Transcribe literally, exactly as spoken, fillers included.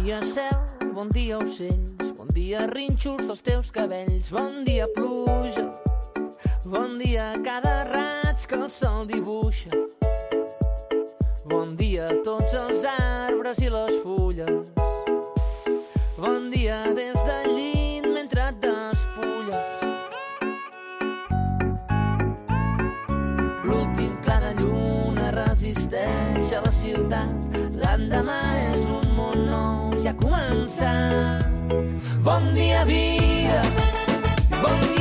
dia cel, bon dia ocells, bon dia rínxols dels teus cabells, bon dia pluja, bon dia cada raig que el sol dibuixa, bon dia a tots els arbres i les fulles, bon dia des del llit mentre et despulles. L'últim clar de lluna resisteix a la ciutat, l'endemà és un món nou, ja ha començat. Bon dia, vida, bon dia,